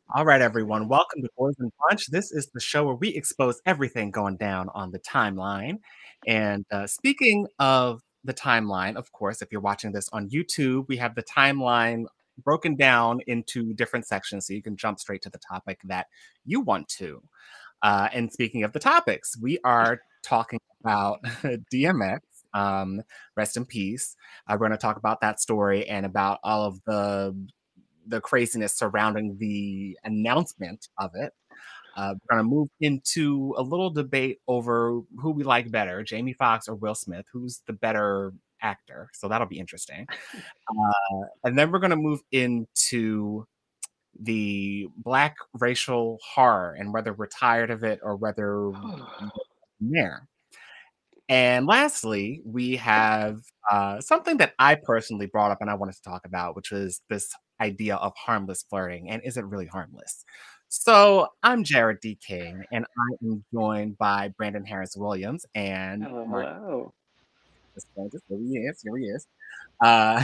All right, everyone. Welcome to Poison Punch. This is the show where we expose everything going down on the timeline. And speaking of the timeline, of course, if you're watching this on YouTube, we have the timeline broken down into different sections so you can jump straight to the topic that you want to. And speaking of the topics, we are talking about DMX. Rest in peace. We're going to talk about that story and about all of the craziness surrounding the announcement of it. We're going to move into a little debate over who we like better, Jamie Foxx or Will Smith, who's the better actor. So that'll be interesting. And then we're going to move into the Black racial horror and whether we're tired of it or whether there. And lastly, we have something that I personally brought up and I wanted to talk about, which was this idea of harmless flirting. And is it really harmless? So I'm Jared D. King, and I am joined by Brandon Harris Williams and Hello, Mark. hello. Here he is. Here he is. Uh,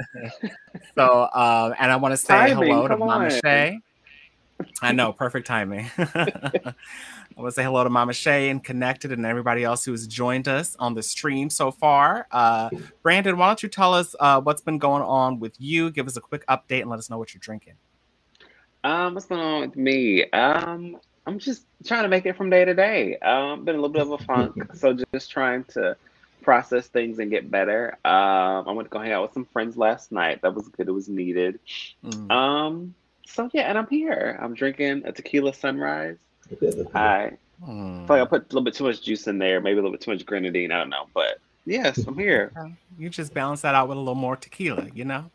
and I want to say Timing, hello to come Mama on. Shay. I know, perfect timing. I want to say hello to Mama Shay and Connected and everybody else who has joined us on the stream so far. Brandon, why don't you tell us what's been going on with you? Give us a quick update and let us know what you're drinking. What's going on with me? I'm just trying to make it from day to day. Been a little bit of a funk, so just trying to process things and get better. I went to go hang out with some friends last night. That was good. It was needed. So yeah, and I'm here. I'm drinking a tequila sunrise. I feel like I put a little bit too much juice in there, maybe a little bit too much grenadine. I don't know, but yes, I'm here. You just balance that out with a little more tequila, you know?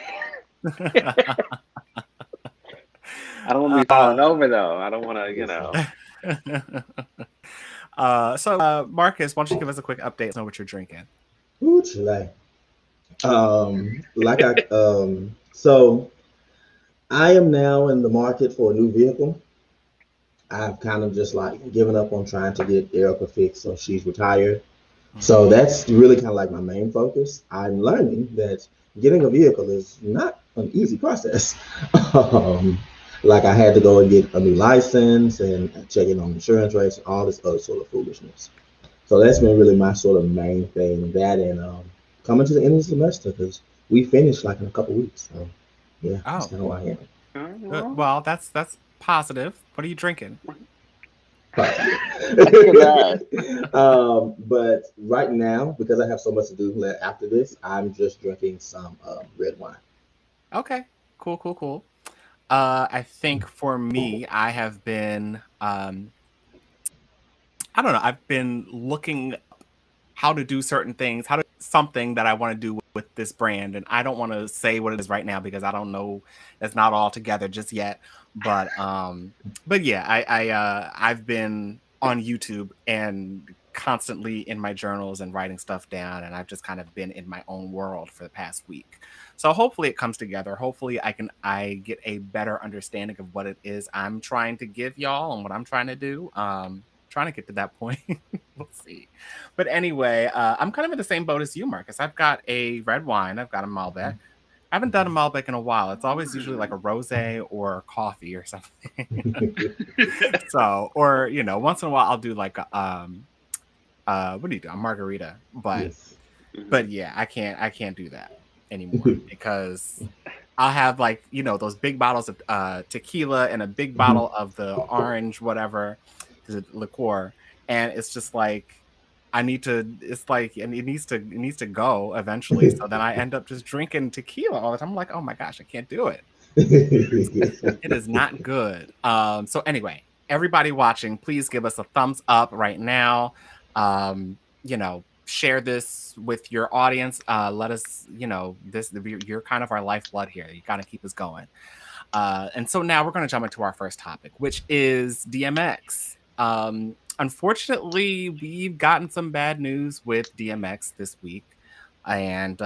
I don't want to be falling over though. I don't want to, Marcus, why don't you give us a quick update on what you're drinking? Ooh, so I am now in the market for a new vehicle. I've kind of just like given up on trying to get Erica fixed, so she's retired. So that's really kind of like my main focus. I'm learning that getting a vehicle is not an easy process. um, like I had to go and get a new license and check in on insurance rates and all this other sort of foolishness. So that's been really my sort of main thing. That and coming to the end of the semester because we finish like in a couple weeks. So yeah, that's kind of why I am. Well, that's positive. What are you drinking? But right now, because I have so much to do after this, I'm just drinking some red wine. Okay, cool. I think for me, I have been, I don't know, I've been looking how to do certain things, something that I want to do with this brand. And I don't want to say what it is right now because I don't know, it's not all together just yet. But yeah, I've been on YouTube and constantly in my journals and writing stuff down. And I've just kind of been in my own world for the past week. So hopefully it comes together. Hopefully I get a better understanding of what it is I'm trying to give y'all and what I'm trying to do. Trying to get to that point. We'll see. But anyway, I'm kind of in the same boat as you, Marcus. I've got a red wine. I've got a Malbec. I haven't done a Malbec in a while. It's always usually like a rosé or coffee or something. So, or once in a while I'll do like a what do you do? A margarita. But yeah, I can't do that anymore because I'll have like those big bottles of tequila and a big bottle of the orange whatever liqueur, and it's just like and it needs to go eventually. So then I end up just drinking tequila all the time. I'm like, oh my gosh, I can't do it. It is not good. So anyway, everybody watching, please give us a thumbs up right now. Share this with your audience. Let us, you're kind of our lifeblood here. You gotta keep us going. And so now we're going to jump into our first topic, which is DMX. Unfortunately, we've gotten some bad news with DMX this week, and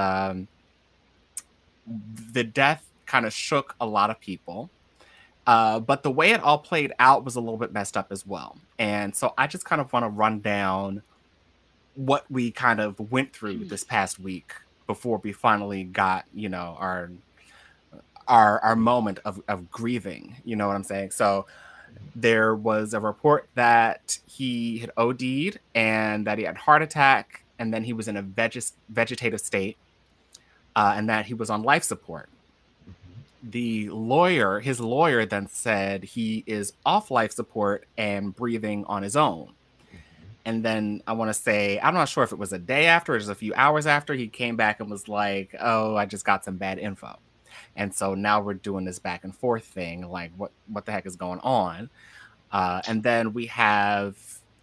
the death kind of shook a lot of people. But the way it all played out was a little bit messed up as well. And so I just kind of want to run down what we kind of went through this past week before we finally got, our moment of grieving. You know what I'm saying? So there was a report that he had OD'd and that he had a heart attack, and then he was in a vegetative state, and that he was on life support. His lawyer then said he is off life support and breathing on his own. And then I want to say, I'm not sure if it was a day after or just a few hours after, he came back and was like, oh, I just got some bad info. And so now we're doing this back and forth thing. Like, what the heck is going on? And then we have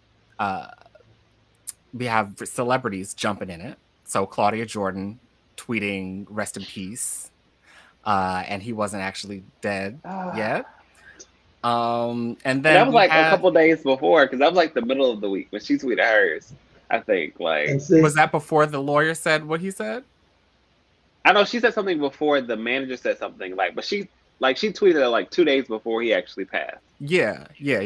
celebrities jumping in it. So Claudia Jordan tweeting "Rest in peace," and he wasn't actually dead yet. And then that was like a couple days before, because that was like the middle of the week when she tweeted hers. I think was that before the lawyer said what he said? I know she said something before the manager said something, but she tweeted it like 2 days before he actually passed. Yeah.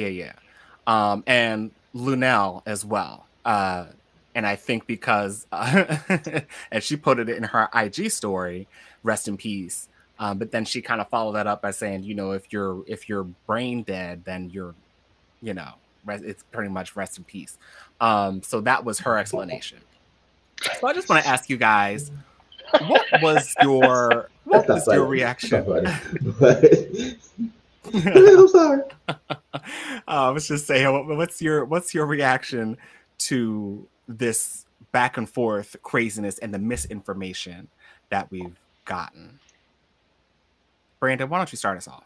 And Lunel as well. And I think because and she put it in her IG story, "Rest in peace." But then she kind of followed that up by saying, if you're brain dead, then you're, it's pretty much rest in peace. So that was her explanation. So I just want to ask you guys, what was your reaction? I'm sorry. Let's just say, what's your reaction to this back and forth craziness and the misinformation that we've gotten? Brandon, why don't you start us off?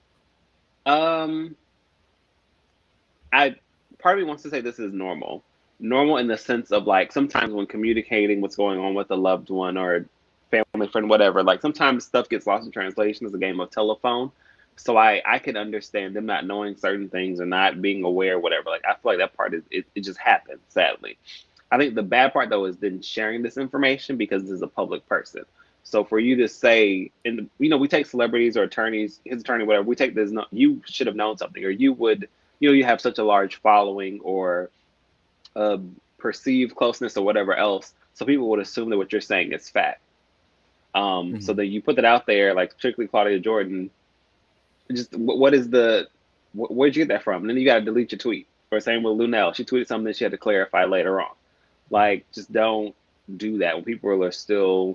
Part of me wants to say this is normal. Normal in the sense of sometimes when communicating what's going on with a loved one or family friend, whatever, sometimes stuff gets lost in translation. It's a game of telephone. So I can understand them not knowing certain things or not being aware, whatever. I feel like that part it just happened, sadly. I think the bad part though is then sharing this information because this is a public person. So for you to say, we take celebrities or attorneys, his attorney, whatever, we take this, you should have known something, or you would, you have such a large following or perceived closeness or whatever else. So people would assume that what you're saying is fact. So that you put that out there, particularly Claudia Jordan, just where'd you get that from? And then you got to delete your tweet. Or same with Lunel. She tweeted something that she had to clarify later on. Just don't do that when people are still...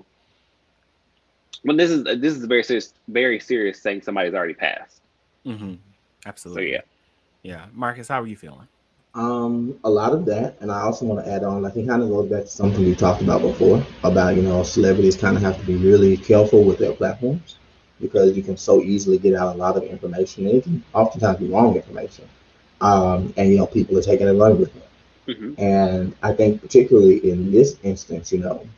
When this is a very serious thing, somebody's already passed. Absolutely. So yeah. Marcus, how are you feeling? A lot of that, and I also want to add on, it kind of goes back to something we talked about before about celebrities kind of have to be really careful with their platforms because you can so easily get out a lot of information, and it can oftentimes be wrong information, and people are taking it and running with it. And I think particularly in this instance,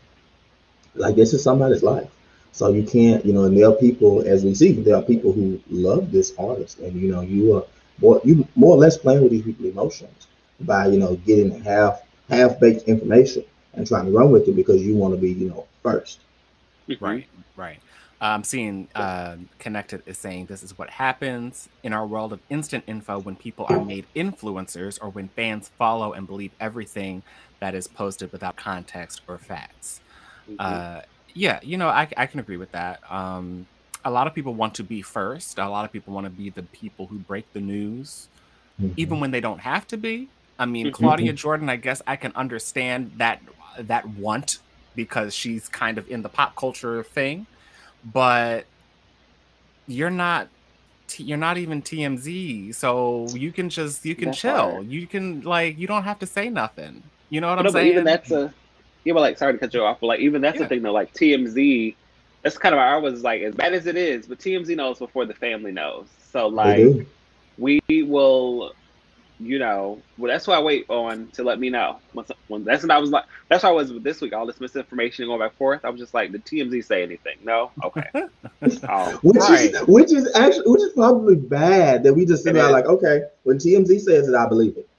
this is somebody's life. So you can't, and there are people, as we see, there are people who love this artist, and you are more or less playing with these people's emotions by getting half-baked information and trying to run with it because you want to be first. Right. I'm seeing Connected is saying this is what happens in our world of instant info when people are made influencers or when fans follow and believe everything that is posted without context or facts. Yeah, I can agree with that. A lot of people want to be first. A lot of people want to be the people who break the news, even when they don't have to be. I mean, Claudia Jordan, I guess I can understand that want because she's kind of in the pop culture thing, but you're not even TMZ, so you can chill. Hard. You can you don't have to say nothing. You know what I'm saying? Even that's sorry to cut you off, but even that's the thing though. TMZ, that's kind of I was as bad as it is, but TMZ knows before the family knows. So we will, well, that's why I wait on to let me know. When that's what I was that's why I was this week. All this misinformation going back and forth. I was just did TMZ say anything? No, okay. Which is probably bad that we just sit there okay, when TMZ says it, I believe it.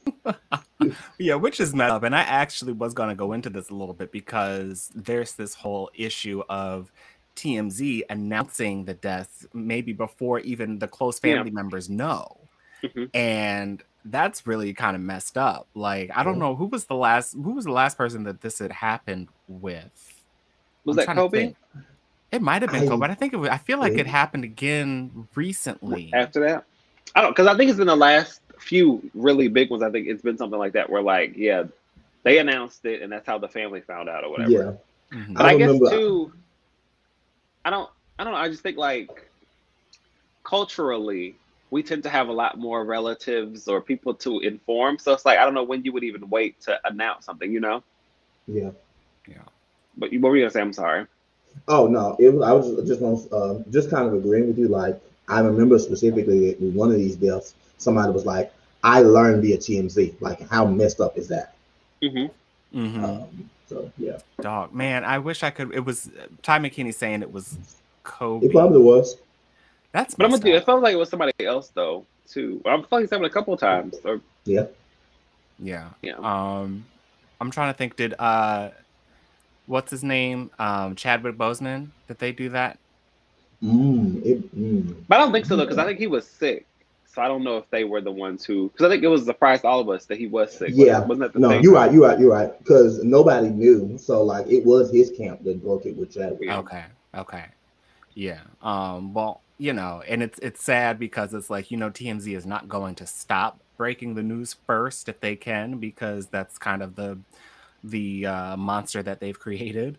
Yeah, which is messed up. And I actually was going to go into this a little bit because there's this whole issue of TMZ announcing the deaths maybe before even the close family members know. And that's really kind of messed up. I don't know who was the last person that this had happened with. Was that Kobe? It might have been Kobe, but I think I feel like it happened again recently. After that, I don't, because I think it's been the last few really big ones. I think it's been something like that where like, yeah, they announced it and that's how the family found out or whatever. Yeah. Mhm. But I guess too, I don't know. I just think like culturally, we tend to have a lot more relatives or people to inform. So it's like, I don't know when you would even wait to announce something, you know? Yeah. Yeah. But what were you gonna say? I'm sorry. Oh no, I was just kind of agreeing with you. Like I remember specifically with one of these deaths, somebody was like, "I learned via TMZ." Like, how messed up is that? Mm-hmm. Mm-hmm. So yeah, dog, man, I wish I could. It was Ty McKinney saying it was Kobe. it probably was. That's But I'm messed with you. up. It felt like it was somebody else though too. I feel like it's happened a couple of times. Or Yeah. Yeah. yeah. I'm trying to think. Did what's his name? Chadwick Boseman. Did they do that? But I don't think so though, because I think he was sick. So I don't know if they were the ones who. Because I think it was a surprise to all of us that he was sick. Yeah. Wasn't that the No, thing? you're right. Because nobody knew. So like, it was his camp that broke it with Chadwick. Yeah. Okay. Yeah. Well, you know, and it's sad because it's like, you know, TMZ is not going to stop breaking the news first if they can, because that's kind of the monster that they've created.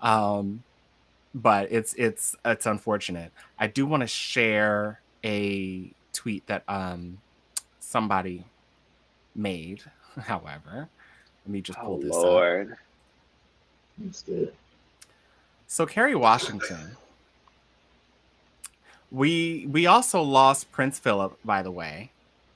But it's unfortunate. I do want to share a tweet that somebody made. However, let me just pull this Lord. up. That's good. So Kerry Washington. We also lost Prince Philip, by the way.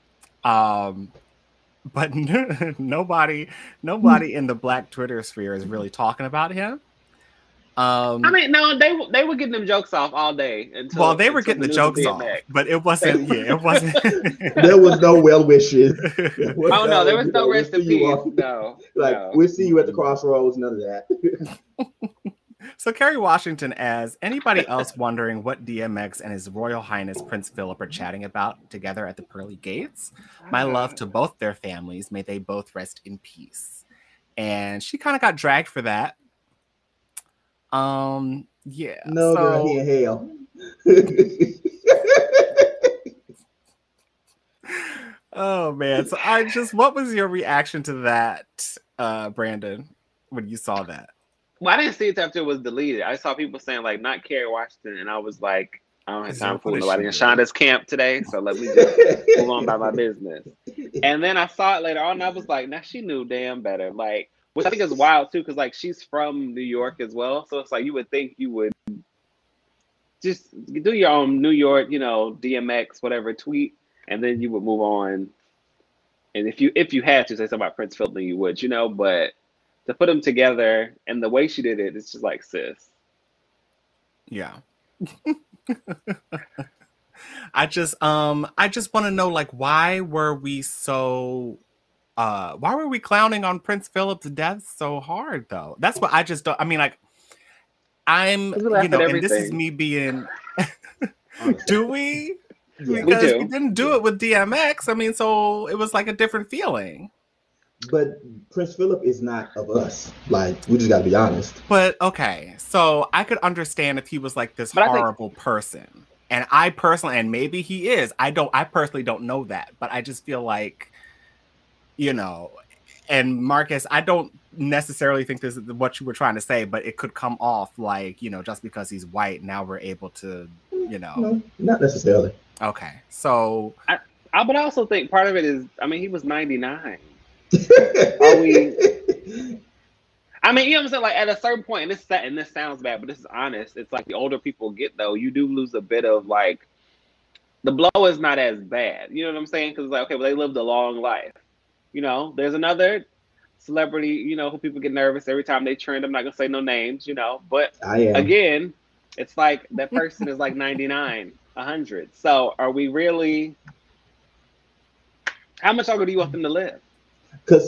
But nobody in the Black Twitter sphere is really talking about him. I mean, no, they were getting them jokes off all day until. They were getting the jokes off, but it wasn't. Yeah, it wasn't. There was no well wishes. Oh no, there was no rest in peace. No, like no. We'll see you at the crossroads. None of that. So Kerry Washington, as anybody else wondering what DMX and His Royal Highness Prince Philip are chatting about together at the pearly gates, my love to both their families. May they both rest in peace. And she kind of got dragged for that. Yeah. No, girl, he in hell. Oh man. So what was your reaction to that, Brandon, when you saw that? Well, I didn't see it after it was deleted. I saw people saying like not Kerry Washington, and I was like, I don't have time for nobody in Shonda's camp today, so let me just move on about my business. And then I saw it later on, and I was like, now she knew damn better. Like, which I think is wild too, because like she's from New York as well, so it's like you would think you would just do your own New York, you know, DMX whatever tweet, and then you would move on. And if you had to say something about Prince Philip, then you would, you know, but to put them together and the way she did it, it's just like, sis. Yeah. I just want to know, like, why were we clowning on Prince Philip's death so hard though? That's what I just don't. I mean, like, and this is me being. Do we? Yeah. Because we didn't do it with DMX. I mean, so it was like a different feeling. But Prince Philip is not of us. Like, we just got to be honest. But okay, so I could understand if he was like this horrible person, and I personally, and maybe he is. I personally don't know that, but I just feel like, you know, and Marcus, I don't necessarily think this is what you were trying to say, but it could come off like, you know, just because he's white, now we're able to, you know. No, not necessarily. Okay, so. But I also think part of it is, I mean, he was 99. Are we? I mean, you know what I'm saying? Like at a certain point, and this sounds bad, but this is honest. It's like the older people get, though, you do lose a bit of like the blow is not as bad. You know what I'm saying? Because like, okay, well, they lived a long life. You know, there's another celebrity, you know, who people get nervous every time they trend. I'm not gonna say no names, you know, but again, it's like that person is like 99, 100. So are we really? How much longer do you want them to live? Because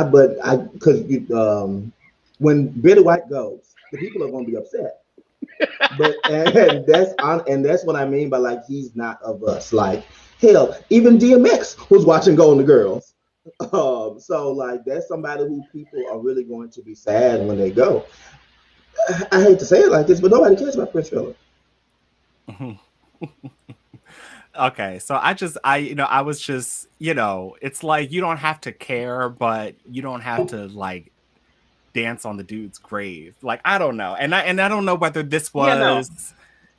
when Betty White goes, the people are going to be upset. and that's what I mean by like he's not of us. Like hell, even DMX was watching Golden Girls. So like that's somebody who people are really going to be sad when they go. I hate to say it like this, but nobody cares about Prince Philip. Okay, so I was just, it's like you don't have to care, but you don't have to like dance on the dude's grave. Like, I don't know. And I don't know whether this was,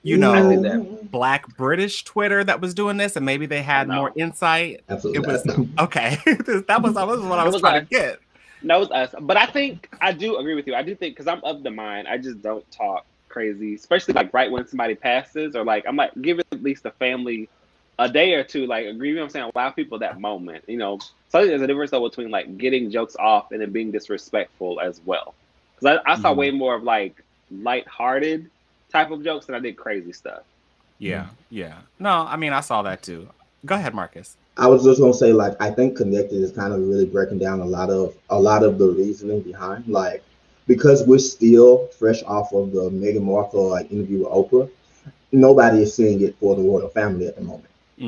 Black British Twitter that was doing this, and maybe they had more insight. Absolutely. It was okay. that was what I was trying to get. No, it was us. But I do agree with you. I do think, because I'm of the mind, I just don't talk crazy, especially like right when somebody passes, or like I'm like, give at least the family a day or two, like, agree, you know what I'm saying? Allow people that moment, So there's a difference though between like getting jokes off and then being disrespectful as well. Because I saw way more of like lighthearted type of jokes than I did crazy stuff. Yeah. No, I mean, I saw that too. Go ahead, Marcus. I was just gonna say, like, I think Connected is kind of really breaking down a lot of the reasoning behind, like, because we're still fresh off of the Meghan Markle interview with Oprah. Nobody is seeing it for the royal family at the moment.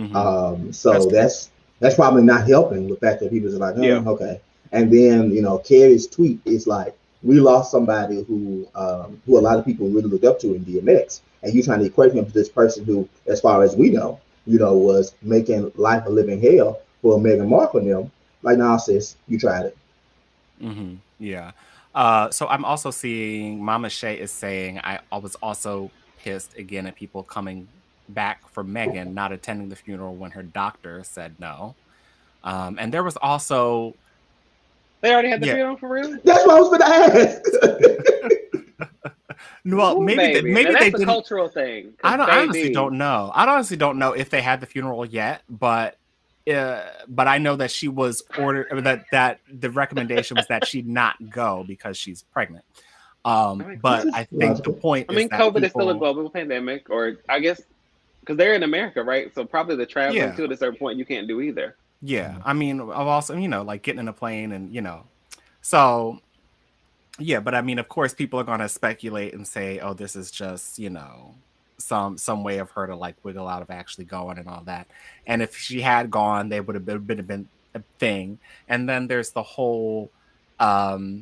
So that's probably not helping the fact that people are like, okay. And then Carrie's tweet is like, we lost somebody who a lot of people really looked up to in DMX, and you trying to equate him to this person who, as far as we know, was making life a living hell for Meghan Markle and them. Like, nah, sis, you tried it. Yeah. So I'm also seeing Mama Shay is saying, I was also pissed again at people coming back for Meghan not attending the funeral when her doctor said no. And there was also, they already had the funeral for real. That's what I was going to ask. Well, maybe that's a cultural thing. I honestly don't know. I honestly don't know if they had the funeral yet, but I know that she was ordered, that the recommendation was that she not go because she's pregnant. But I think the point is that COVID is still a global pandemic, or I guess because they're in America, right? So probably the traveling to at a certain point you can't do either. Yeah, I mean, I've also, like getting in a plane and, so, yeah, but I mean, of course, people are going to speculate and say, oh, this is just, some way of her to like wiggle out of actually going and all that. And if she had gone, they would have been a thing. And then there's the whole, the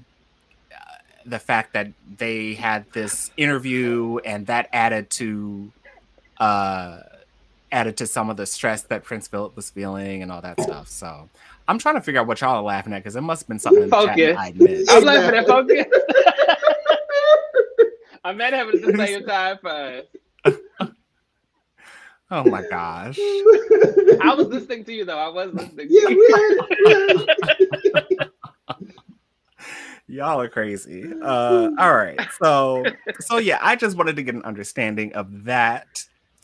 fact that they had this interview and that added to some of the stress that Prince Philip was feeling and all that stuff. So I'm trying to figure out what y'all are laughing at, because it must have been something in the chat I missed. I'm laughing at Focus. I'm not having the same time for us. Oh my gosh. I was listening to you though. I was listening to you. Y'all are crazy. All right. So yeah, I just wanted to get an understanding of that.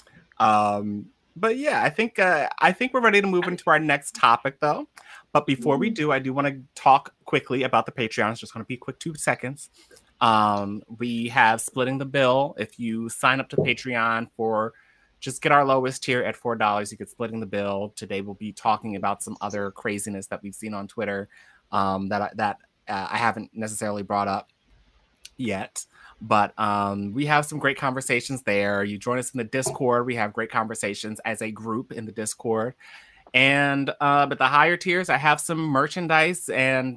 But yeah, I think we're ready to move into our next topic though. But before we do, I do want to talk quickly about the Patreon. It's just going to be a quick 2 seconds. We have Splitting the Bill. If you sign up to Patreon for just get our lowest tier at $4, you get Splitting the Bill. Today we'll be talking about some other craziness that we've seen on Twitter that I haven't necessarily brought up yet. But we have some great conversations there. You join us in the Discord. We have great conversations as a group in the Discord. And but the higher tiers, I have some merchandise and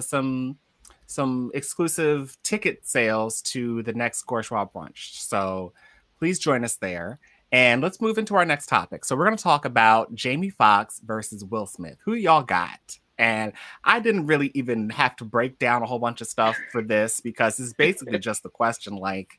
some exclusive ticket sales to the next Gorshwa brunch. So please join us there. And let's move into our next topic. So we're going to talk about Jamie Foxx versus Will Smith. Who y'all got? And I didn't really even have to break down a whole bunch of stuff for this, because it's basically just the question, like,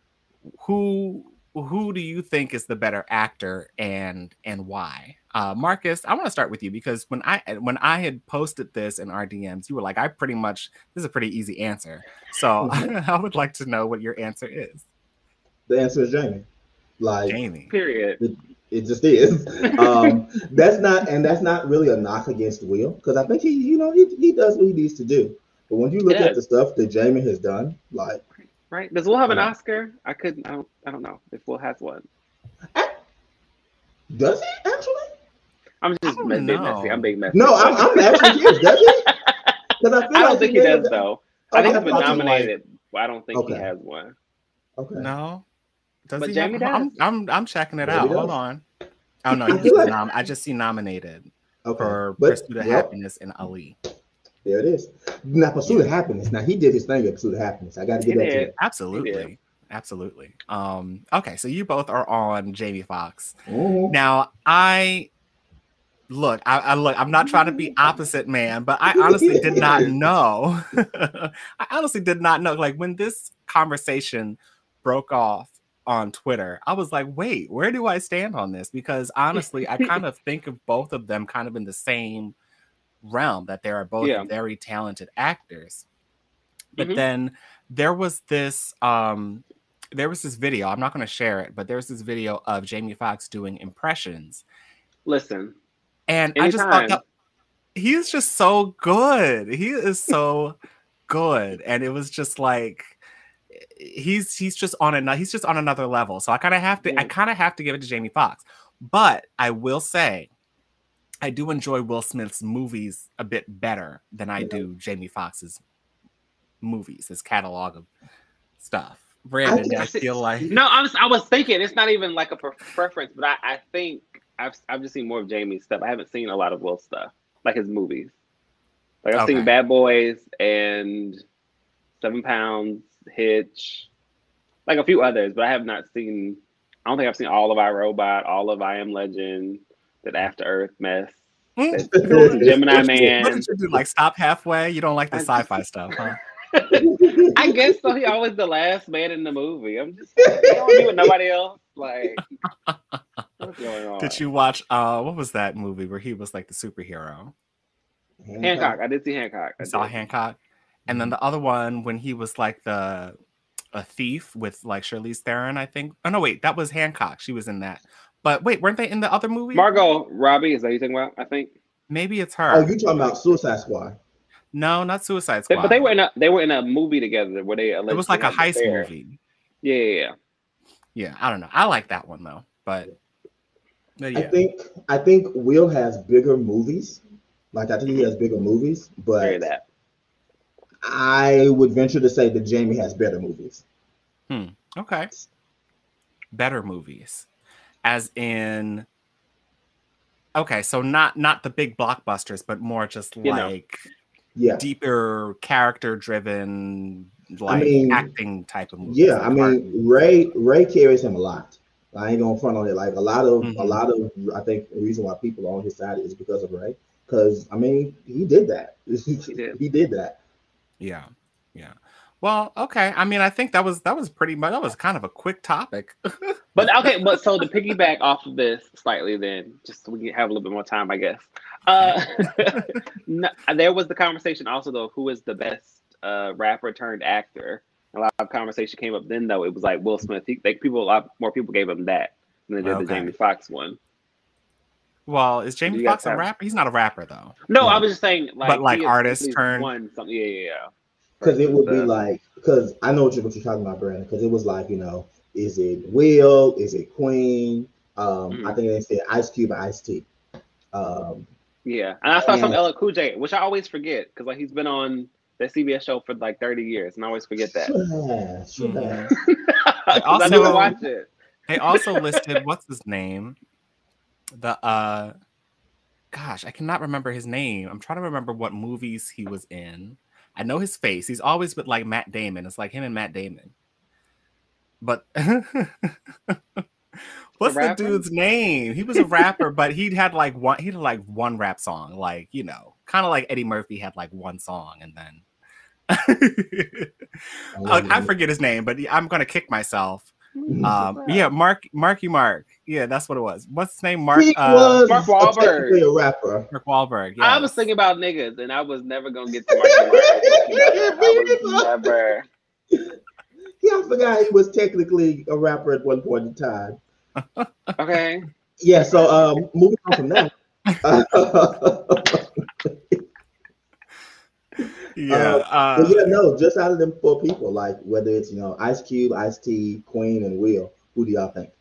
who do you think is the better actor and why? Marcus, I want to start with you, because when I had posted this in our DMs, you were like, this is a pretty easy answer. So I would like to know what your answer is. The answer is Jamie. Like, Jamie. Period. It just is. That's not really a knock against Will, because I think he does what he needs to do. But when you look at the stuff that Jamie has done, like, right? Does Will have an Oscar? I don't know if Will has one. Does he actually? I'm just being messy. I'm being messy. No, I'm actually curious. Does he? I don't think he does though. I think he's been nominated. I don't think he has one. Okay. No. Does he Jamie does? I'm checking it out. Hold on. Oh no, I just see nominated for Pursuit of Happiness and Ali. There it is. Now, Pursuit of Happiness. Now, he did his thing at Pursuit of Happiness. I got to He give that to did. him. Absolutely. Absolutely. Okay, so you both are on Jamie Foxx. Mhm. Now, I look, I'm not trying to be opposite man, but I honestly did not know. I honestly did not know. Like when this conversation broke off on Twitter, I was like, wait, where do I stand on this? Because honestly, I kind of think of both of them kind of in the same realm, that they are both Yeah. very talented actors. But Mhm. then there was this video, I'm not going to share it, but there's this video of Jamie Foxx doing impressions. Listen, And I just thought that he's just so good. He is so good. And it was just like he's just on another level. So I kind of have to give it to Jamie Foxx. But I will say I do enjoy Will Smith's movies a bit better than I do Jamie Foxx's movies, his catalog of stuff. Brandon, I feel like no, I was thinking it's not even like a preference, but I think I've just seen more of Jamie's stuff. I haven't seen a lot of Will's stuff, like his movies. Like I've seen Bad Boys and 7 Pounds, Hitch, like a few others, but I have not seen. I don't think I've seen all of I, Robot, all of I Am Legend, that After Earth mess, Gemini Man. What did you do? Like stop halfway? You don't like the sci-fi stuff, huh? I guess so. He always the last man in the movie. I'm just like, you don't be with nobody else. Like, what's going on? Did you watch what was that movie where he was like the superhero? Hancock. I did see Hancock. I saw Hancock. And then the other one when he was like a thief with like Charlize Theron, I think. Oh no, wait, that was Hancock. She was in that. But wait, weren't they in the other movie? Margot Robbie, is that you talking about? I think. Maybe it's her. Oh, you talking about Suicide Squad? No, not Suicide Squad. But they were in a movie together where they it was like a heist movie. Yeah. Yeah, I don't know. I like that one though. But yeah. I think Will has bigger movies. Like I think he has bigger movies, but I would venture to say that Jamie has better movies. Okay. Better movies. As in okay, so not the big blockbusters, but more just like deeper character driven, like acting type of movies. Yeah, I mean Ray carries him a lot. I ain't gonna front on it. Like a lot of I think the reason why people are on his side is because of Ray. Because I mean he did that. He did that. Yeah. Well, okay. I mean, I think that was pretty much that was kind of a quick topic. But so to piggyback off of this slightly, then just so we can have a little bit more time, I guess. There was the conversation also though, who is the best rapper turned actor? A lot of conversation came up then though. It was like Will Smith. A lot more people gave him that than they did the Jamie Foxx one. Well, is Jamie Foxx a rapper? He's not a rapper though. No, I was just saying but like artist turned one something. Yeah. Because it would be like, because I know what you're talking about, Brandon. Because it was like, is it Will? Is it Queen? I think they said Ice Cube and Ice-T. Yeah, and I saw some LL Cool J, which I always forget because like he's been on that CBS show for like 30 years, and I always forget that. Sure. I never watched it. They also listed what's his name? The gosh, I cannot remember his name. I'm trying to remember what movies he was in. I know his face. He's always with like Matt Damon. It's like him and Matt Damon. But what's the dude's name? He was a rapper, but he had like one rap song, like, kind of like Eddie Murphy had like one song and then I forget his name, but I'm gonna kick myself. Marky Mark. Yeah, that's what it was. What's his name? Mark Wahlberg. A rapper. Mark Wahlberg. Yes. I was thinking about niggas, and I was never gonna get to Marky Mark. Never. Yeah, I forgot he was technically a rapper at one point in time. Okay. Yeah. So, moving on from that. Just out of them four people, like whether it's Ice Cube, Ice-T, Queen, and Will, who do y'all think?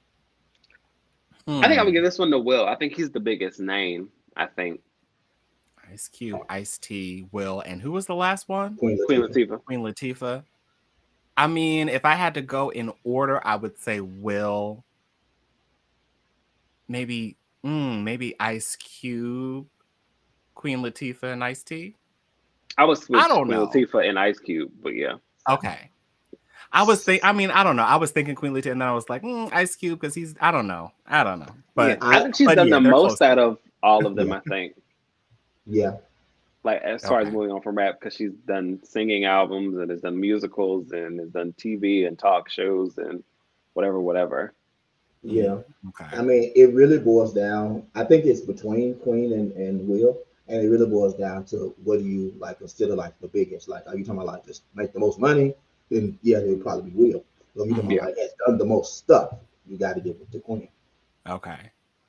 I think I'm gonna give this one to Will. I think he's the biggest name. I think Ice Cube, Ice-T, Will, and who was the last one? Queen Latifah. Queen Latifah. I mean, if I had to go in order, I would say Will. Maybe Ice Cube, Queen Latifah, and Ice-T. I would I switch don't Queen know. Latifah and Ice Cube, but yeah. Okay. I mean, I don't know. I was thinking Queen Latifah, and then I was like, Ice Cube, because he's, I don't know. Yeah, But, I think she's done yeah, the they're close most out to of all of them, Yeah. I think. Yeah. Like, as far as moving on from rap, because she's done singing albums and has done musicals and has done TV and talk shows and whatever. Yeah. Okay. I mean, it really boils down. I think it's between Queen and Will, and it really boils down to what do you like consider like the biggest? Like, are you talking about like just make the most money? Then yeah, it would probably be Will. But if you talking Mhm. about like has done the most stuff, you got to give it to Queen. Okay.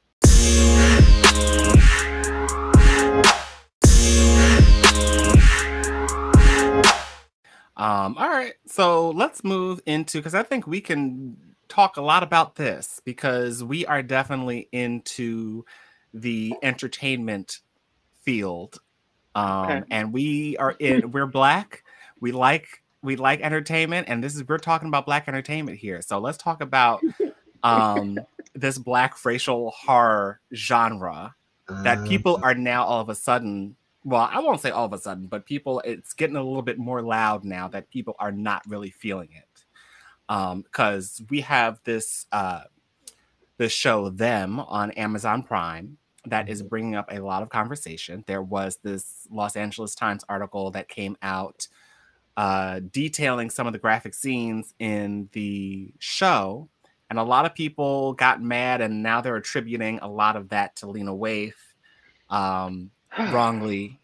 All right. So let's move into, because I think we can talk a lot about this, because we are definitely into the entertainment field. Okay. And we're Black. We like entertainment, and we're talking about Black entertainment here. So let's talk about this Black racial horror genre that people are now all of a sudden, well, I won't say all of a sudden, but it's getting a little bit more loud now that people are not really feeling it. Because we have this show Them on Amazon Prime that is bringing up a lot of conversation. There was this Los Angeles Times article that came out detailing some of the graphic scenes in the show, and a lot of people got mad, and now they're attributing a lot of that to Lena Waithe, wrongly.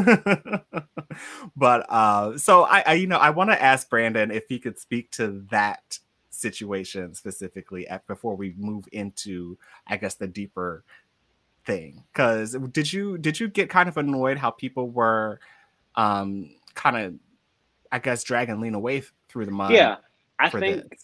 But so I want to ask Brandon if he could speak to that situation specifically before we move into, I guess, the deeper thing. Because did you get kind of annoyed how people were kind of, I guess, dragging Lena Waithe through the mud? Yeah, I for think this?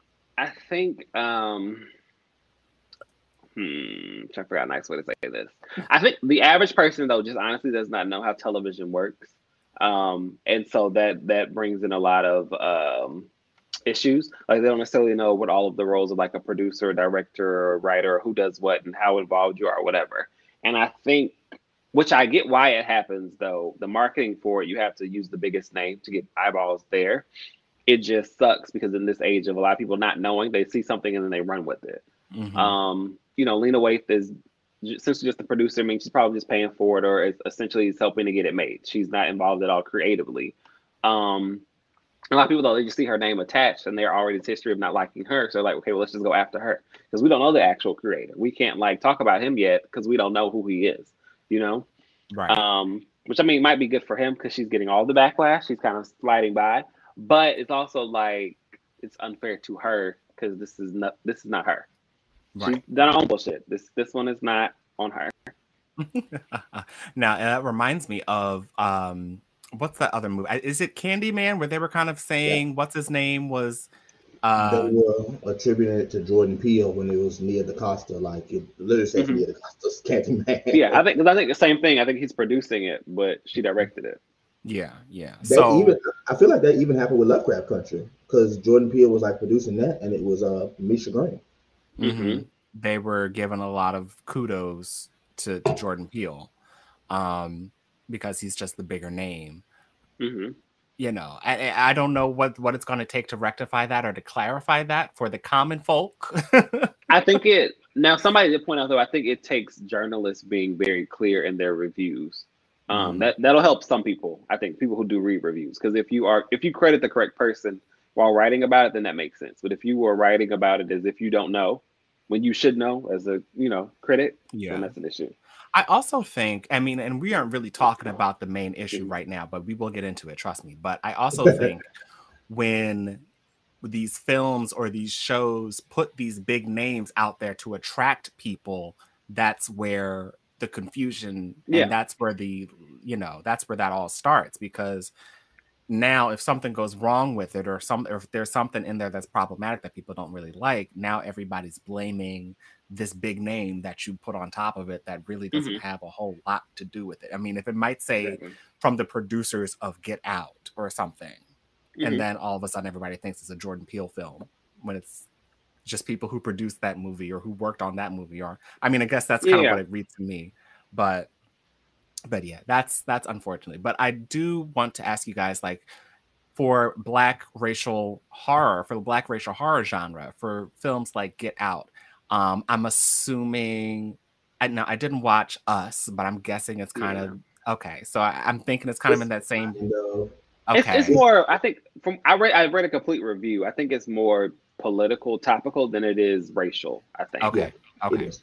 trying to figure out a nice way to say this. I think the average person, though, just honestly does not know how television works. And so that brings in a lot of issues. Like, they don't necessarily know what all of the roles of like a producer, director, or writer, or who does what and how involved you are, or whatever. And I think, which I get why it happens, though, the marketing for it, you have to use the biggest name to get eyeballs there. It just sucks because in this age of a lot of people not knowing, they see something and then they run with it. Lena Waithe is essentially just the producer. I mean, she's probably just paying for it, or essentially is helping to get it made. She's not involved at all creatively. A lot of people, though, they just see her name attached and they're already in history of not liking her. So they're like, okay, well, let's just go after her, because we don't know the actual creator. We can't like talk about him yet because we don't know who he is, Right. Which, I mean, might be good for him because she's getting all the backlash. She's kind of sliding by, but it's also like it's unfair to her because this is not her. Right. She's done her own bullshit. This one is not on her. Now that reminds me of what's that other movie? Is it Candyman, where they were kind of saying what's his name was They were attributing it to Jordan Peele when it was Nia DaCosta. Like, it literally says Nia DaCosta's Candyman. Yeah, I think the same thing. I think he's producing it, but she directed it. Yeah. I feel like that even happened with Lovecraft Country, because Jordan Peele was like producing that, and it was Misha Green. They were given a lot of kudos to Jordan Peele, because he's just the bigger name. I don't know what it's going to take to rectify that or to clarify that for the common folk. I think somebody did point out, though, I think it takes journalists being very clear in their reviews. That'll help some people. I think people who do read reviews, because if you credit the correct person while writing about it, then that makes sense. But if you were writing about it as if you don't know, when you should know as a critic, then that's an issue. I also think, I mean, and we aren't really talking about the main issue right now, but we will get into it, trust me. But I also think when these films or these shows put these big names out there to attract people, that's where the confusion and that's where that's where that all starts. Because now if something goes wrong with it, or if there's something in there that's problematic that people don't really like, now everybody's blaming this big name that you put on top of it that really doesn't have a whole lot to do with it. I mean, if it might say from the producers of Get Out or something, and then all of a sudden everybody thinks it's a Jordan Peele film, when it's just people who produced that movie or who worked on that movie. Or, I mean, I guess that's kind of what it reads to me. But But yeah, that's unfortunately. But I do want to ask you guys, like, for Black racial horror, for the Black racial horror genre, for films like Get Out, I'm assuming. I didn't watch Us, but I'm guessing it's kind of okay. So I'm thinking it's kind of in that same. It's Okay. more. I think I read a complete review. I think it's more political, topical than it is racial. I think. Okay. Yeah, it Okay. is.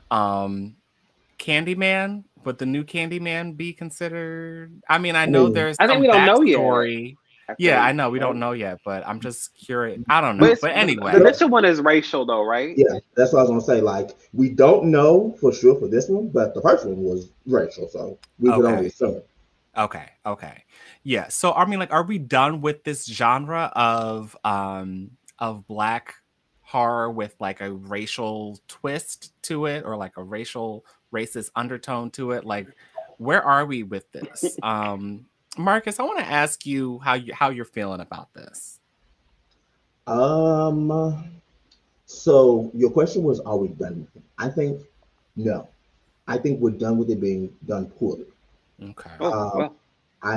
Candyman, would the new Candyman be considered? I mean, I I know mean, there's I think some we don't know yet. backstory. I Yeah, I think, know we don't right? know yet, but I'm just curious. I don't But know. it's, But the anyway, initial one is racial, though, right? yeah, that's what I was gonna say. Like, we don't know for sure for this one, but the first one was racial, so we could only okay. assume. Okay. Yeah. So I mean, like, are we done with this genre of Black horror with like a racial twist to it, or like a racist undertone to it? Like, where are we with this? Marcus, I want to ask you how you're feeling about this. Um, so your question was, are we done with it? I think no. I think we're done with it being done poorly. Okay. Oh Um, well.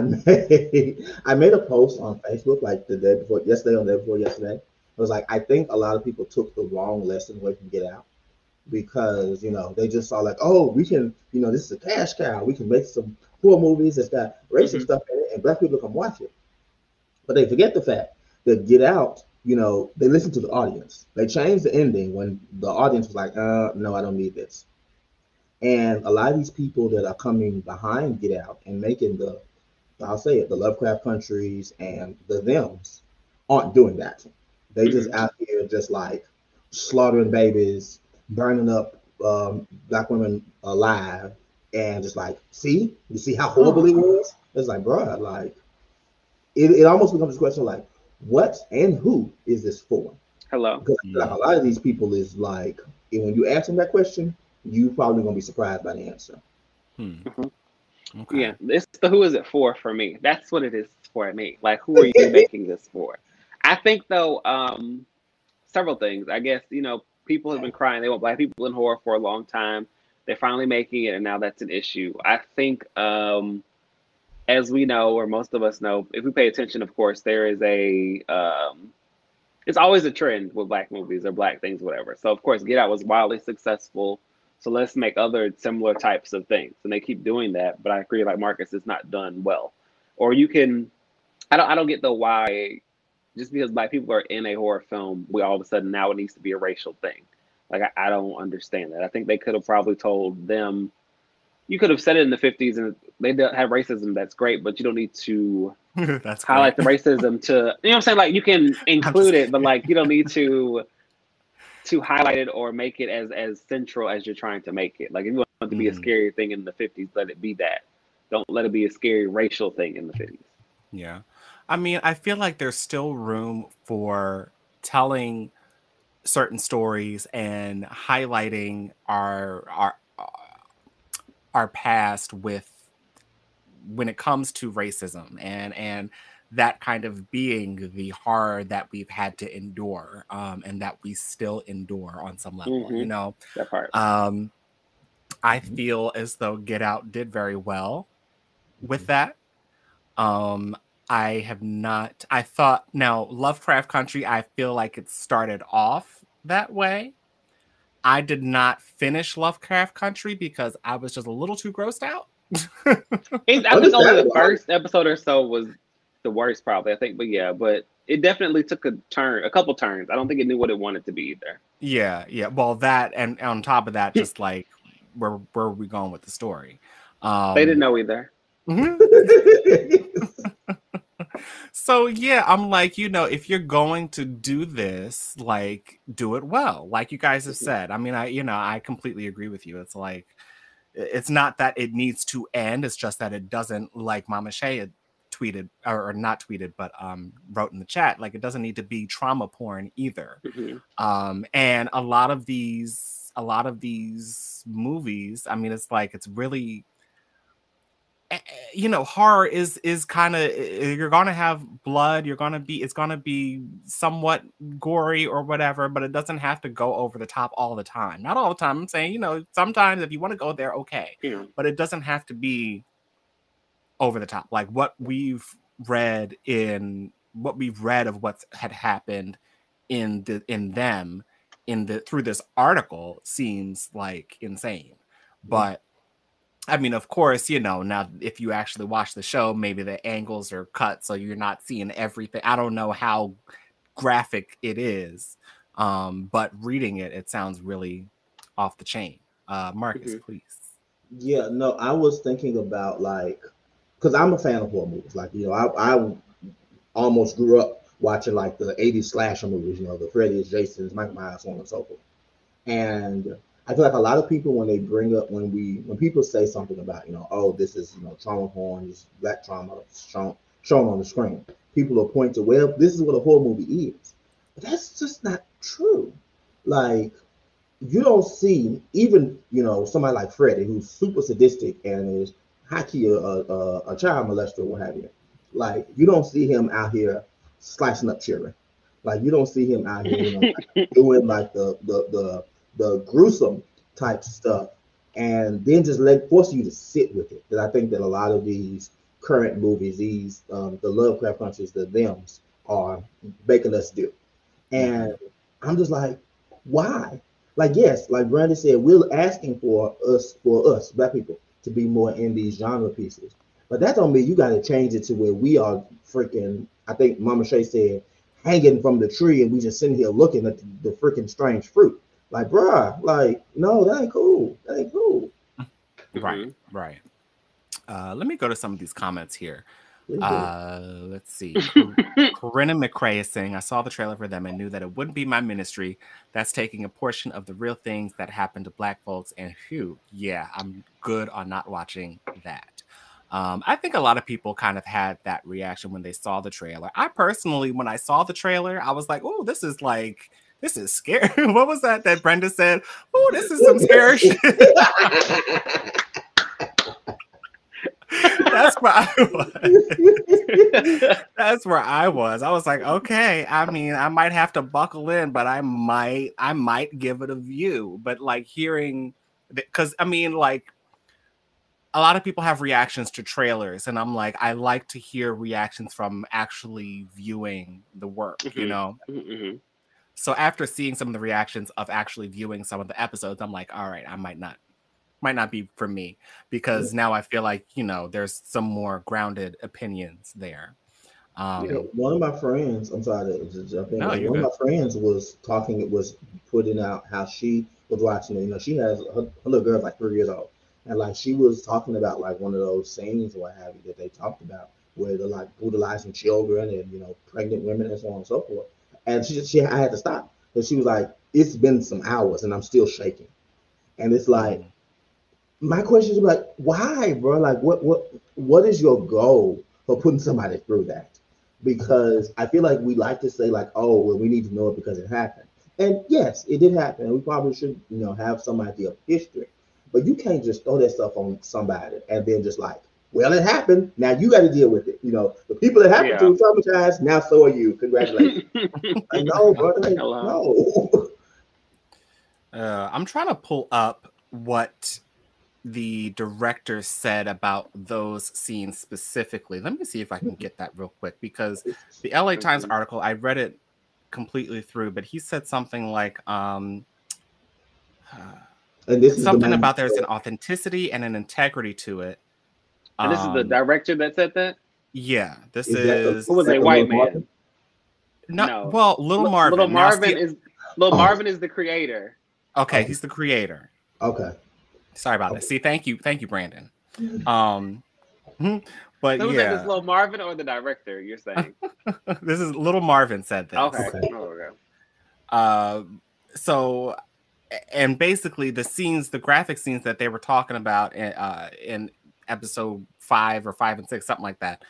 I made a post on Facebook like the day before yesterday, on the day before yesterday. It was like, I think a lot of people took the wrong lesson away from Get Out, because they just saw like, oh, we can, this is a cash cow. We can make some poor movies that's got racial Hmm. stuff in it, and black people come watch it. But they forget the fact that Get Out, they listen to the audience. They changed the ending when the audience was like, no, I don't need this. And a lot of these people that are coming behind Get Out and making I'll say it, the Lovecraft Countries and the Thems aren't doing that. They just Hmm. out here just like slaughtering babies, burning up black women alive, and just like, see, you see how horrible it was? It's like, bro, like it almost becomes a question like, what and who is this for? Hello. Because I feel like a lot of these people is like, and when you ask them that question, you probably gonna be surprised by the answer. Hmm. Hmm. Okay. Yeah, it's the who is it for me. That's what it is for me. Like, who are you making this for? I think though, several things. I guess people have been crying. They want black people in horror for a long time. They're finally making it, and now that's an issue. I think, as we know, or most of us know, if we pay attention, of course, there is a it's always a trend with black movies or black things, whatever. So of course, Get Out was wildly successful. So let's make other similar types of things, and they keep doing that. But I agree, like Marcus, it's not done well. Or you can, I don't get the why. Just because black people are in a horror film, we all of a sudden now it needs to be a racial thing. Like I don't understand that. I think they could have probably told them. You could have said it in the 50s, and they don't have racism. That's great, but you don't need to That's great. highlight the racism to what I'm saying. Like you can I'm just include it, but kidding. like you don't need to highlight it or make it as central as you're trying to make it. Like if you want it to be a Mhm. scary thing in the 50s, let it be that. Don't let it be a scary racial thing in the 50s. Yeah. I mean, I feel like there's still room for telling certain stories and highlighting our past with when it comes to racism and that kind of being the horror that we've had to endure, and that we still endure on some level. Hmm. That part. Um, I Mhm. feel as though Get Out did very well with Mhm. that. Um, I have not. I thought now Lovecraft Country. I feel like it started off that way. I did not finish Lovecraft Country because I was just a little too grossed out. I think only the Understandable. first episode or so was the worst, probably. I think, but yeah, but it definitely took a couple turns. I don't think it knew what it wanted to be either. Yeah. Well, that and on top of that, just like where are we going with the story? They didn't Um, know either. mhm. So yeah, I'm like, if you're going to do this, like, do it well, like you guys have Hmm. said. I mean, I completely agree with you. It's like, it's not that it needs to end. It's just that it doesn't, like Mama Shay had tweeted or not tweeted, but wrote in the chat, like it doesn't need to be trauma porn either. Hmm. And a lot of these movies, I mean, it's like, it's really horror is kind of, you're gonna have blood, it's gonna be somewhat gory or whatever, but it doesn't have to go over the top all the time. Not all the time. I'm saying, sometimes if you want to go there, okay, but it doesn't have to be over the top. Like what we've read of what had happened through this article seems like insane. But I mean, of course, now if you actually watch the show, maybe the angles are cut so you're not seeing everything. I don't know how graphic it is, but reading it sounds really off the chain. Marcus, please. Yeah, no, I was thinking about because I'm a fan of horror movies. I almost grew up watching the 80s slasher movies, the Freddy's, Jason's, Michael Myers, so on and so forth. And I feel like a lot of people, when they bring up, when people say something about, oh, this is, trauma porn, this black trauma shown on the screen, people will point to, well, this is what a horror movie is. But that's just not true. You don't see even, somebody like Freddy, who's super sadistic and is high-key a child molester or what have you. You don't see him out here slicing up children. You don't see him out here, doing the gruesome type stuff, and then just force you to sit with it. Because I think that a lot of these current movies, the Lovecraft Countries, the thems are making us do. And I'm just like, why? Yes, like Brandon said, we're asking for us, black people, to be more in these genre pieces. But that don't mean you got to change it to where we are freaking, I think Mama Shay said, hanging from the tree and we just sitting here looking at the freaking strange fruit. Bruh, no, that ain't cool. That ain't cool. Right. Let me go to some of these comments here. Let's see. Corinna McCrae is saying, I saw the trailer for them and knew that it wouldn't be my ministry. That's taking a portion of the real things that happen to black folks. And yeah, I'm good on not watching that. I think a lot of people kind of had that reaction when they saw the trailer. I personally, when I saw the trailer, I was like, oh, this is scary. What was that Brenda said? Oh, this is some scary shit. That's where I was. That's where I was. I was like, okay, I mean, I might have to buckle in, but I might give it a view. But hearing, because I mean, a lot of people have reactions to trailers, and I'm like, I like to hear reactions from actually viewing the work, So after seeing some of the reactions of actually viewing some of the episodes, I'm like, all right, I might not be for me, because now I feel like, there's some more grounded opinions there. One of my friends, I'm sorry to jump in. One of my friends was putting out how she was watching it. She has her little girl's 3 years old. And she was talking about one of those scenes or what have you that they talked about where they're brutalizing children and, pregnant women and so on and so forth. And I had to stop because she was like, it's been some hours and I'm still shaking. And it's my question is why, bro? What is your goal for putting somebody through that? Because I feel like we like to say oh, well, we need to know it because it happened. And yes, it did happen. And we probably should, have some idea of history. But you can't just throw that stuff on somebody and then just well, it happened. Now you got to deal with it. The people that happened to traumatized. Now so are you. Congratulations. I know, brother. No. I'm trying to pull up what the director said about those scenes specifically. Let me see if I can get that real quick, because the LA Times article, I read it completely through, but he said something and this something about there's an authenticity and an integrity to it. And this is the director that said that? Yeah, this is who was a white man? No. Well, Little Marvin. Little Marvin is the creator. Okay, he's the creator. Okay. Sorry about that. See, thank you, Brandon. But so yeah, this Little Marvin or the director? You're saying this is Little Marvin said this. Okay. So, and basically the graphic scenes that they were talking about in episode 5 or 5 and 6, something like that,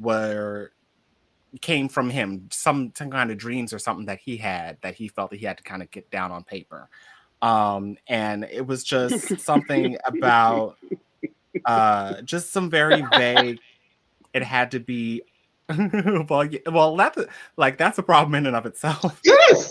came from him, some kind of dreams or something that he had that he felt that he had to kind of get down on paper. And it was just something about Just some very vague. It had to be. Well, that's a problem in and of itself. Yes.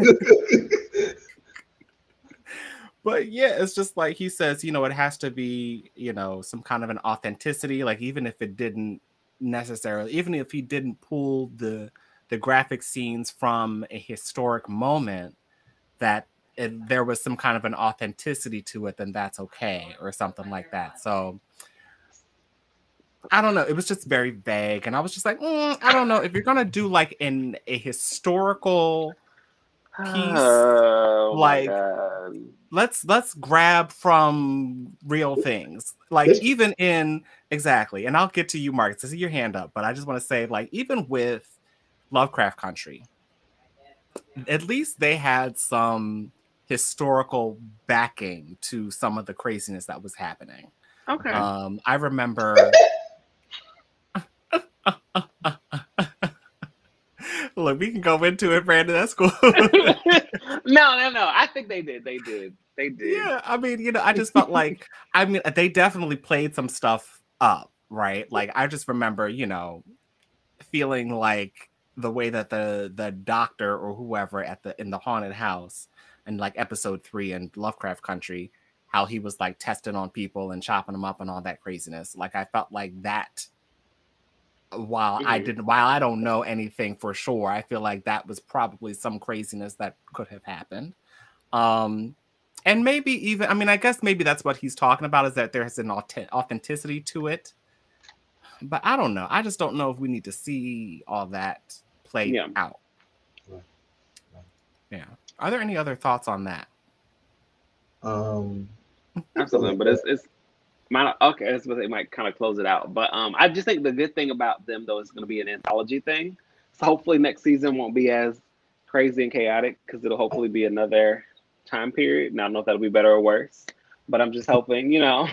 But yeah, it's just like he says, it has to be, some kind of an authenticity. Like even if it didn't necessarily, even if he didn't pull the graphic scenes from a historic moment, that there was some kind of an authenticity to it, then that's okay, or something like that. So I don't know. It was just very vague, and I was just like, I don't know if you're gonna do like a historical piece, Oh my like. God. Let's grab from real things, like even in exactly. And I'll get to you, Marcus. I see your hand up, but I just want to say, like, even with Lovecraft Country, at least they had some historical backing to some of the craziness that was happening. Okay. I remember. Look, we can go into it, Brandon. That's cool. No. I think they did. They did. Yeah, I mean, I just felt like, they definitely played some stuff up, right? Like, I just remember, feeling like the way that the doctor or whoever in the haunted house in like episode 3 in Lovecraft Country, how he was like testing on people and chopping them up and all that craziness. Like, I felt like that. While I don't know anything for sure, I feel like that was probably some craziness that could have happened. And maybe even, I guess maybe that's what he's talking about, is that there's an authenticity to it. But I don't know. I just don't know if we need to see all that played out. Yeah. Are there any other thoughts on that? Absolutely, but it's okay. That's what they might kind of close it out. But I just think the good thing about them though is going to be an anthology thing. So hopefully next season won't be as crazy and chaotic, because it'll hopefully be another time period. Now I don't know if that'll be better or worse, but I'm just hoping,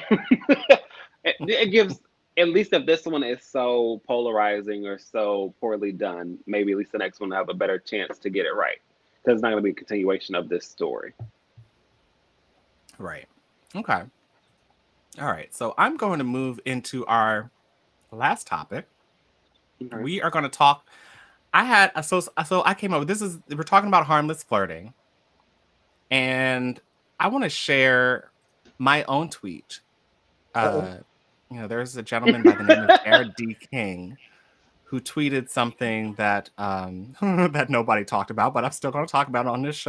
it gives, at least if this one is so polarizing or so poorly done, maybe at least the next one will have a better chance to get it right, because it's not going to be a continuation of this story. Right. Okay. All right. So I'm going to move into our last topic. Okay. We are going to talk. So I came up with we're talking about harmless flirting. And I want to share my own tweet. There's a gentleman by the name of Jared D. King who tweeted something that that nobody talked about, but I'm still going to talk about it on this show.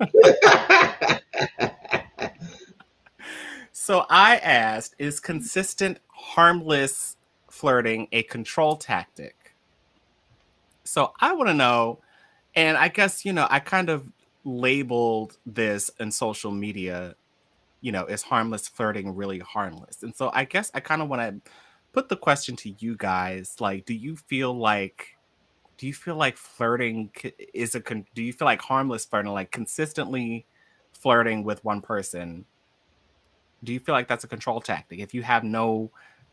So I asked, is consistent, harmless flirting a control tactic? So I want to know, and I guess, I kind of labeled this in social media, is harmless flirting really harmless? And so I guess I kind of want to put the question to you guys, like, do you feel like flirting do you feel like harmless flirting, like consistently flirting with one person, do you feel like that's a control tactic if you have no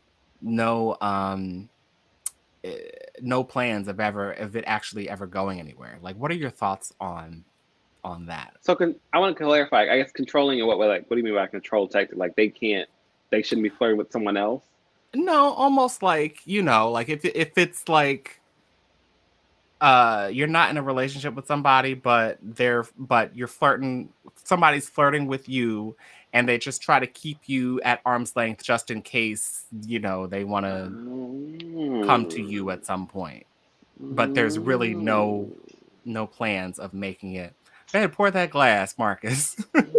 plans of it actually ever going anywhere? Like, what are your thoughts on that? So I want to clarify, I guess, controlling in what way? Like, what do you mean by control tactic? Like, they shouldn't be flirting with someone else? No, almost like, like if it's like you're not in a relationship with somebody, but you're flirting, somebody's flirting with you, and they just try to keep you at arm's length just in case, they want to come to you at some point. But there's really no plans of making it. Go ahead, pour that glass, Marcus.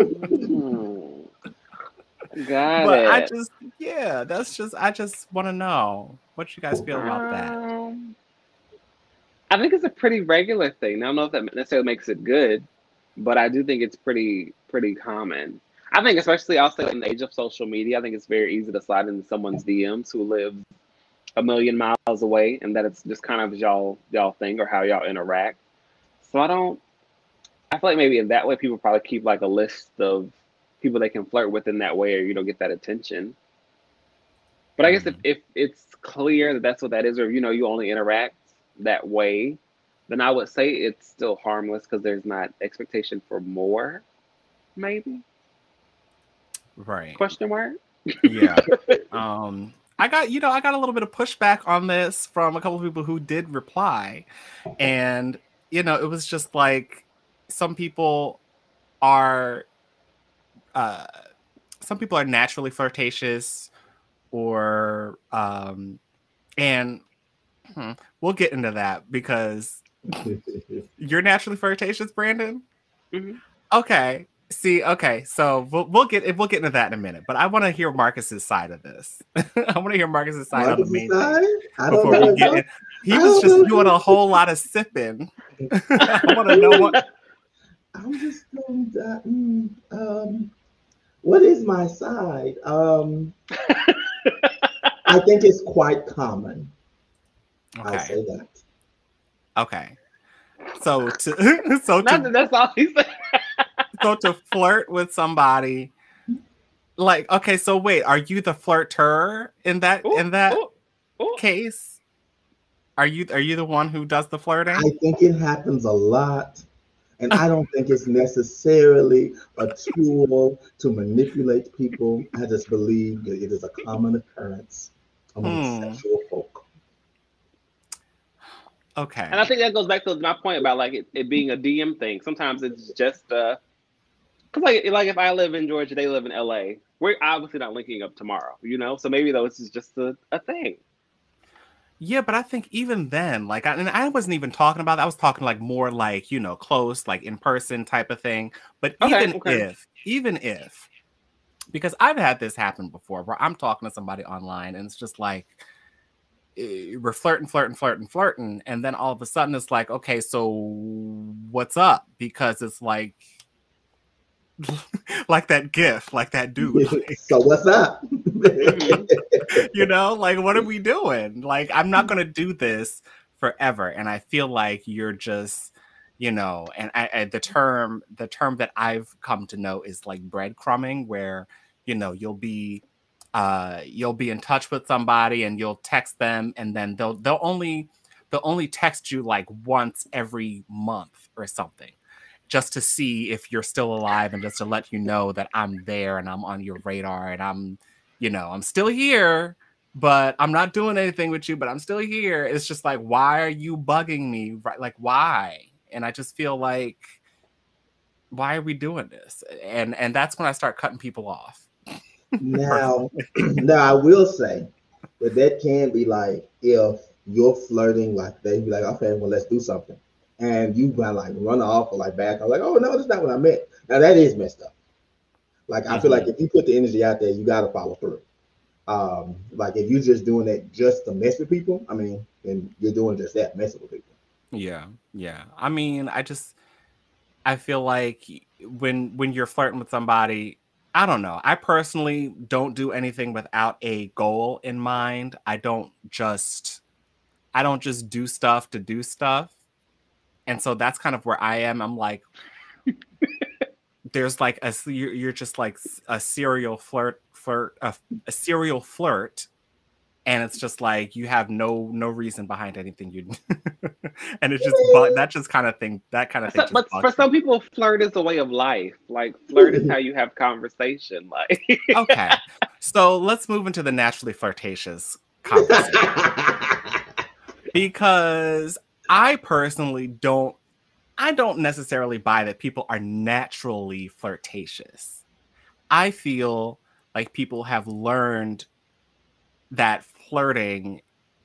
Got it. I just want to know what you guys feel about that. I think it's a pretty regular thing. I don't know if that necessarily makes it good, but I do think it's pretty common. I think, especially also in the age of social media, I think it's very easy to slide into someone's DMs who lives a million miles away, and that it's just kind of y'all thing or how y'all interact. So I feel like maybe in that way people probably keep like a list of people they can flirt with in that way, or get that attention. But I guess if it's clear that that's what that is, or you only interact that way, then I would say it's still harmless because there's not expectation for more, maybe. Right. Question mark? Yeah. I got, I got a little bit of pushback on this from a couple of people who did reply. And, it was just like some people are uh some people are naturally flirtatious or and we'll get into that because you're naturally flirtatious, Brandon. Mm-hmm. Okay. See, okay, so we'll get into that in a minute, but I want to hear Marcus's side of this. I want to hear Marcus's side on the Marcus's main side? thing I don't before know. we get in. He I was don't just know. doing a whole lot of sipping. I want to know what. I'm just what is my side? I think it's quite common. I'll say that. Okay. So That's all he said. So to flirt with somebody, like, okay, so wait, are you the flirter in that case? Are you the one who does the flirting? I think it happens a lot. And I don't think it's necessarily a tool to manipulate people. I just believe that it is a common occurrence among sexual folk. Okay. And I think that goes back to my point about like it being a DM thing. Sometimes it's just because like if I live in Georgia, they live in LA. We're obviously not linking up tomorrow, So maybe this is just a thing. Yeah, but I think even then, like, I wasn't even talking about that. I was talking like more like, close, like in person type of thing. But even if, because I've had this happen before where I'm talking to somebody online and it's just like, we're flirting. And then all of a sudden it's like, okay, so what's up? Because it's like, like that GIF, like that dude. Like, so what's up? Like, what are we doing? Like, I'm not going to do this forever. And I feel like you're just, and the term that I've come to know is like breadcrumbing, where, you'll be in touch with somebody and you'll text them and then they'll only text you like once every month or something, just to see if you're still alive and just to let you know that I'm there and I'm on your radar and I'm still here, but I'm not doing anything with you, but I'm still here. It's just like, why are you bugging me? Right? Like, why? And I just feel like, why are we doing this? And that's when I start cutting people off. Now, I will say that can be like if you're flirting, like they be like, okay, well, let's do something. And you gotta like run off or like back. I'm like, oh no, that's not what I meant. Now that is messed up. Like I feel like if you put the energy out there, you gotta follow through. Like if you're just doing that just to mess with people, I mean, then you're doing just that, messing with people. Yeah. I mean, I feel like when you're flirting with somebody, I don't know. I personally don't do anything without a goal in mind. I don't just do stuff to do stuff. And so that's kind of where I am. I'm like, there's like you're just like a serial flirt, a serial flirt. And it's just like you have no reason behind anything you and it's just that kind of thing. But for some people, flirt is a way of life. Like flirt is how you have conversation. Like okay, so let's move into the naturally flirtatious conversation because I personally don't necessarily buy that people are naturally flirtatious. I feel like people have learned that flirting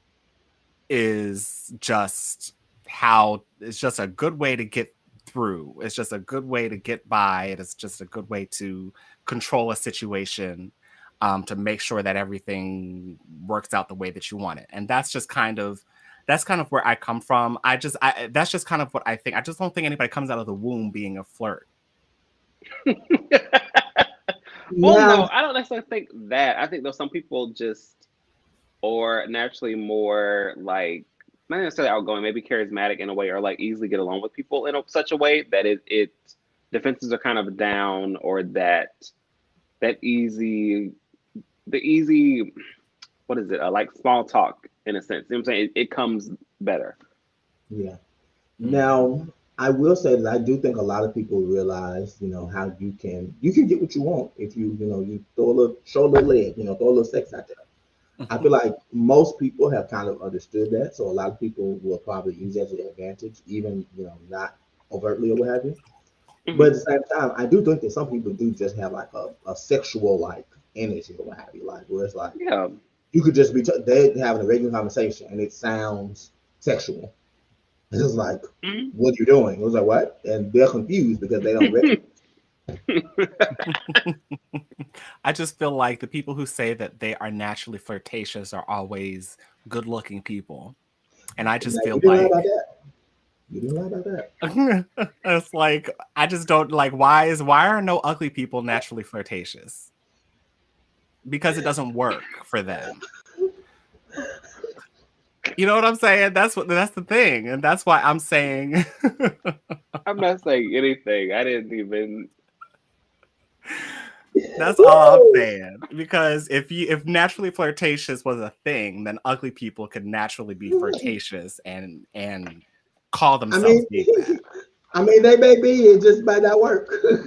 is just a good way to get through. It's just a good way to get by. It's just a good way to control a situation, to make sure that everything works out the way that you want it. And that's kind of where I come from. That's just kind of what I think. I just don't think anybody comes out of the womb being a flirt. Well, no, I don't necessarily think that. I think though some people just or naturally more like not necessarily outgoing, maybe charismatic in a way, or like easily get along with people in such a way that it defenses are kind of down, or the easy what is it? Like small talk in a sense. You know what I'm saying? It comes better. Yeah. Now I will say that I do think a lot of people realize, how you can get what you want if you show a little leg, throw a little sex out there. I feel like most people have kind of understood that, so a lot of people will probably use that to their advantage, even not overtly or what have you. But at the same time, I do think that some people do just have like a sexual like energy or what have you, like where it's like you could just be they having a regular conversation and it sounds sexual. It's like, what are you doing? It was like, what? And they're confused because they don't recognize. I just feel like the people who say that they are naturally flirtatious are always good-looking people. And I just feel like... You didn't lie about that. It's like, I just don't like, why are no ugly people naturally flirtatious? Because it doesn't work for them. You know what I'm saying? That's the thing. And that's why I'm saying... I'm not saying anything. I didn't even... That's all I'm saying. Because if naturally flirtatious was a thing, then ugly people could naturally be flirtatious and call themselves being that. I mean, they may be, it just might not work.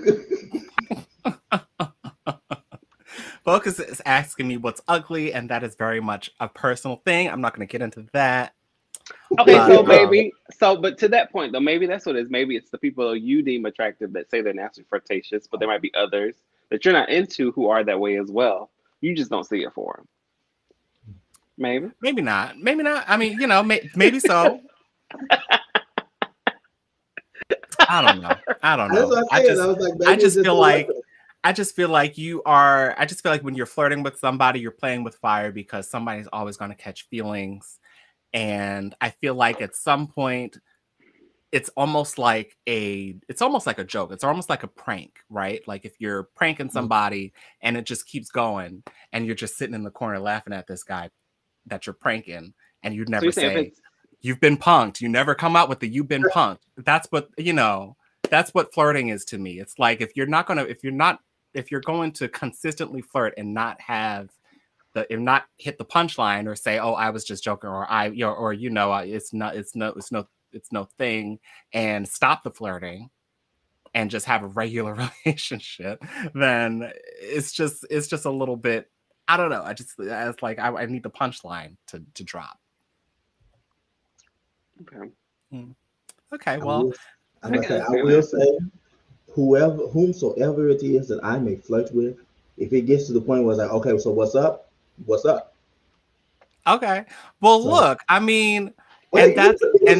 Focus is asking me what's ugly, and that is very much a personal thing. I'm not going to get into that. Okay, but to that point though, maybe that's what it is. Maybe it's the people you deem attractive that say they're naturally flirtatious, but there might be others that you're not into who are that way as well. You just don't see it for them. Maybe not. I mean, maybe so. I don't know. I just feel like when you're flirting with somebody, you're playing with fire because somebody's always going to catch feelings. And I feel like at some point, it's almost like a joke. It's almost like a prank, right? Like if you're pranking somebody and it just keeps going and you're just sitting in the corner laughing at this guy that you're pranking and you'd never say, you've been punked. You never come out with the you've been punked. That's what flirting is to me. It's like if you're going to consistently flirt and not hit the punchline or say, oh, I was just joking, or it's no thing, and stop the flirting and just have a regular relationship, then it's just a little bit, I don't know. It's like I need the punchline to drop. Okay. Okay. Well, I will say, whomsoever it is that I may flirt with, if it gets to the point where it's like, okay, so what's up? What's up? Okay. Well, look, I mean, and that.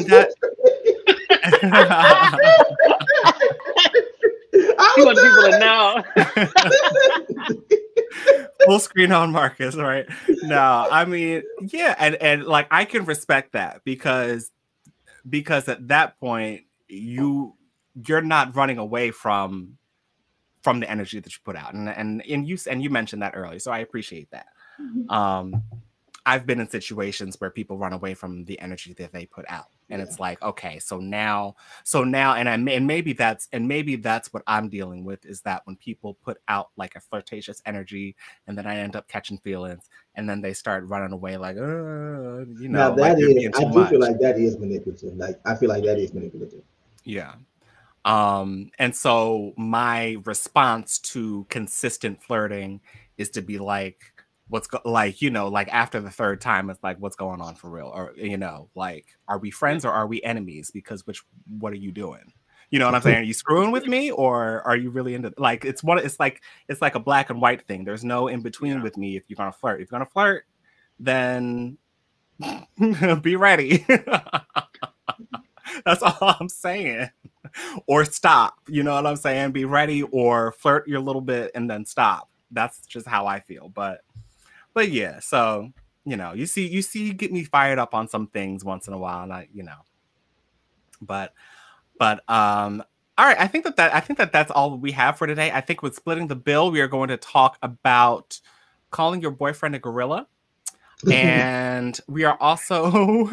You want people to know. Full screen on Marcus, right? No, I mean, yeah, and like I can respect that because at that point you're not running away from the energy that you put out, and you mentioned that earlier, so I appreciate that. I've been in situations where people run away from the energy that they put out, and it's like, okay, so now, and maybe that's what I'm dealing with, is that when people put out like a flirtatious energy, and then I end up catching feelings, and then they start running away like, Now that I feel like that is manipulative. Like I feel like that is manipulative. Yeah. And so my response to consistent flirting is to be like, like after the third time, it's like, what's going on for real? Or, like, are we friends or are we enemies? Because what are you doing? You know what I'm saying? Are you screwing with me or are you really into, like, it's like a black and white thing. There's no in between with me. If you're going to flirt, then be ready. That's all I'm saying. Or stop, you know what I'm saying? Be ready, or flirt your little bit and then stop. That's just how I feel. But yeah, so you see, get me fired up on some things once in a while, and but all right. I think that's all we have for today. I think with splitting the bill, we are going to talk about calling your boyfriend a gorilla, and we are also.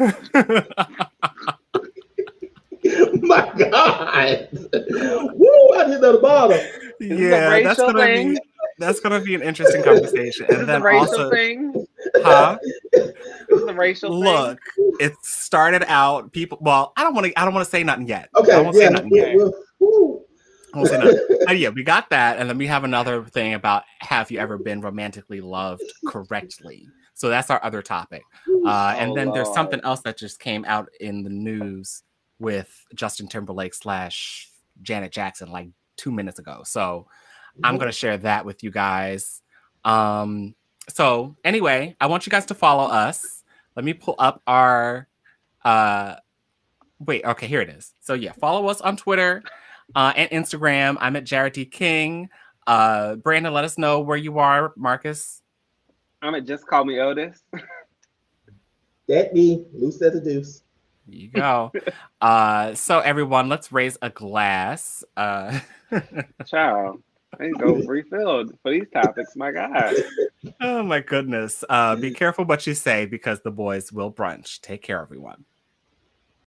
My God! Woo! I did at the bottom. Yeah, that's gonna be an interesting conversation. And then racial also, thing? huh? Is the a racial Look, it started out people. Well, I don't want to say nothing yet. Okay, I won't say nothing yet. Woo. I won't say nothing. But yeah, we got that, and then we have another thing about have you ever been romantically loved correctly? So that's our other topic. And then there's something else that just came out in the news with Justin Timberlake / Janet Jackson like 2 minutes ago. So I'm going to share that with you guys. So anyway, I want you guys to follow us. Let me pull up our, wait, okay, here it is. So yeah, follow us on Twitter and Instagram. I'm at Jared D. King. Brandon, let us know where you are. Marcus? I'm at Just Call Me Otis. That be loose as a deuce. There you go. So everyone, let's raise a glass. Ciao. I need to go refilled for these topics. My God. Oh my goodness. Be careful what you say because the boys will brunch. Take care, everyone.